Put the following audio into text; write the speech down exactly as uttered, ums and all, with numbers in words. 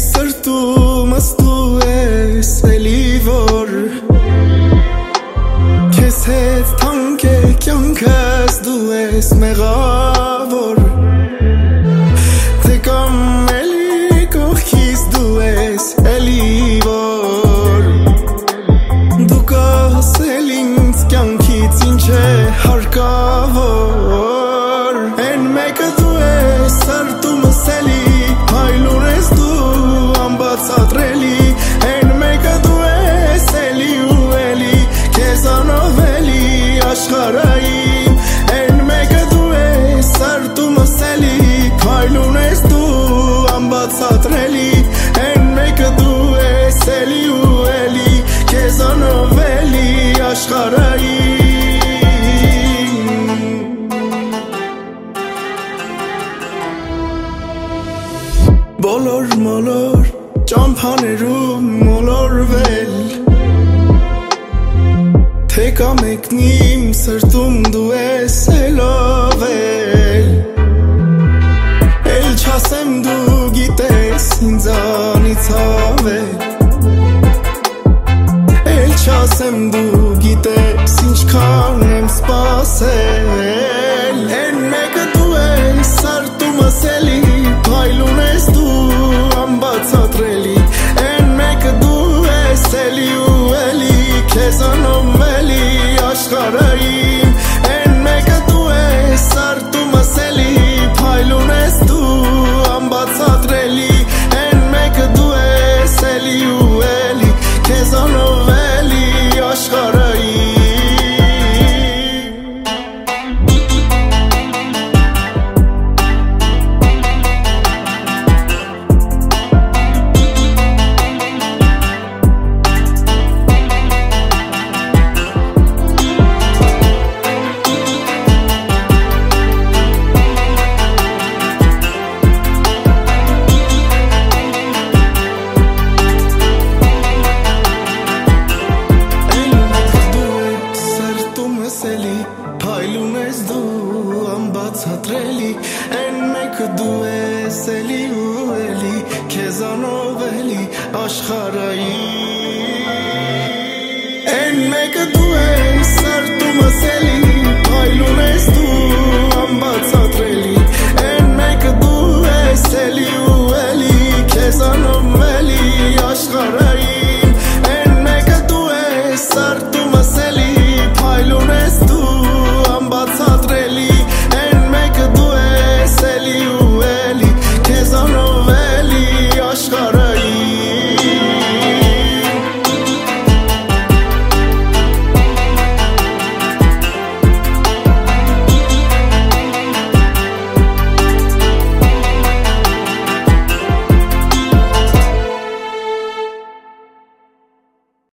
Սրտումս դու ես էլի որ Քեզ հետ թանկ է կյանքս դու ես մեղավոր Թե կամ էլի կողքիս դու ես էլի որ Դու կաս էլ ինձ կյանքից ինչ է հարկավոր Են մեկը դու ես սրտումս էլի Հայլուն ես դու անբացատրելի Են մեկը դու ես էլի ու էլի Քեզանով էլի աշխարհային Են մեկը դու ես սրտումս էլի Հայլուն ես դու անբացատրելի Են մեկը դու ես էլի ու էլի Քեզանով էլի աշխարհային Բոլոր մոլոր ճամփաներում մոլորվել Թե կա մեկն իմ սրտում դու ես էլովել Էլ չասեմ դու գիտես ինձանից ավել Էլ չասեմ դու գիտես ինչքան եմ սպասել Են մեկը դու ես սրտումս էլի Փայլուն ես դու անբացատրելի Են մեկը դու ես էլի ու էլի Քեզանով էլի աշխարհային Են մեկը դու ես սրտումս էլի Փայլուն ես դու անբացատրելի Են մեկը դու ես էլի ու էլի Քեզանով էլի աշխարհային Փայլուն ես դու անբացատրելի Են մեկը դու ես էլի ու էլի Քեզանով էլի աշխարհային Են մեկը դու ես սրտումս էլի Փայլուն ես դու անբացատրելի Են մեկը դու ես էլի ու էլի Քեզանով էլի